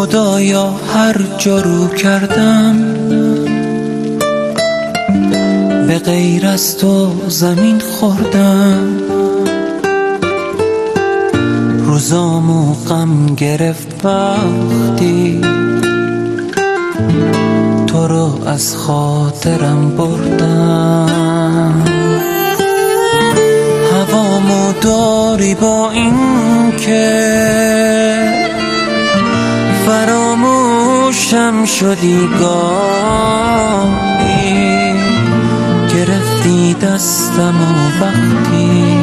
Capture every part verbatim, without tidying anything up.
خدایا هر جا رو کردم به غیر از تو زمین خوردم. روزامو غم گرفت وقتی تو رو از خاطرم بردم. هوامو داری با این که فراموشم شدی گاهی، گرفتی دستمو وقتی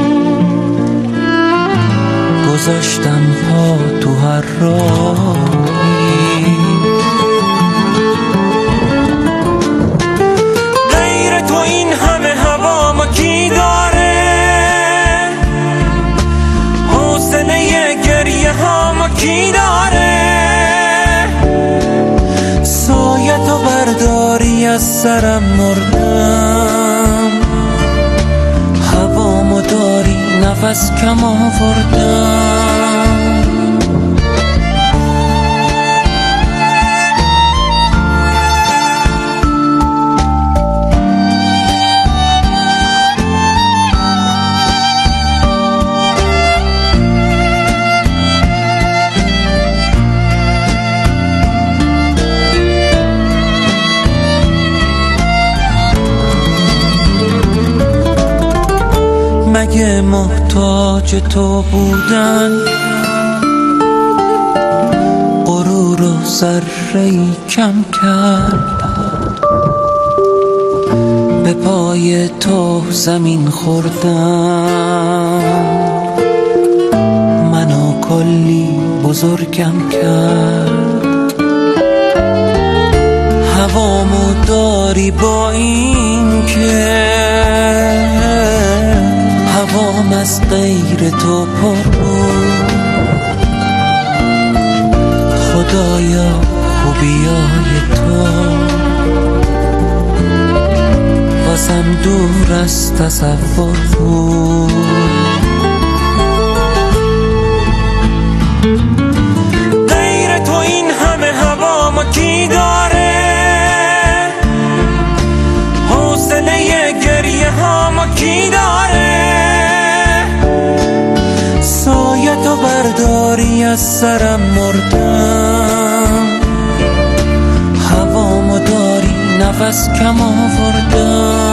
گذاشتم پا تو هر راهی. غیر تو این همه هوامو کی داره؟ حوصله گریه هامو کی داره؟ سایه تو برداری از سرم مردم. هوامو داری نفس کم آوردم. مگه محتاج تو بودن غرور و ذره‌ای کم کرد؟ به پای تو زمین خوردم، منو کلی بزرگم کرد. هوامو داری با این که هوام از غیر تو پر بود. خدایا خوبیای تو واسم دور از تصور بود. غیر تو این همه هوامو کی داره؟ حوصله گریه هامو کی داره؟ سایه تو برداری از سرم مردم. هوامو داری نفس کم آوردم.